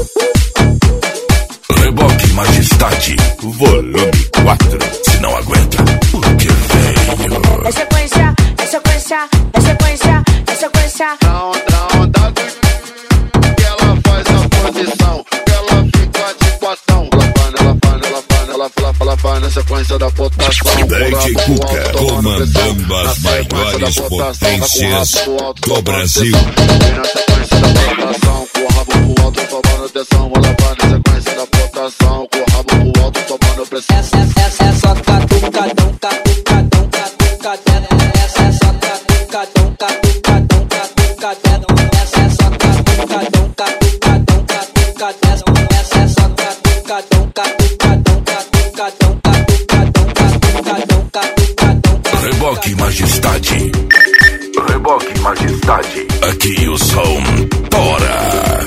Reboque Majestade, volume 4. Se não aguenta, porque veio. É sequência, é sequência, é sequência, é sequência. Na onda que ela faz a posição, que ela fica de quatão. Ela vai na sequência da potação. DJ Cuca, comandando as maiores potências do Brasil. Vem na sequência da potação, com o rabo pro alto, tomando atenção. Ela vai na sequência da potação, com o rabo pro alto, tomando pressão. Essa é só catucadão, catucadão, catucadão. Essa é só catucadão, catucadão, catucadão. Essa é só catucadão, catucadão, catucadão. Essa é só catucadão, catucadão, catucadão, catucadão, catucadão. Reboque Majestade. Reboque Majestade. Aqui o som tora.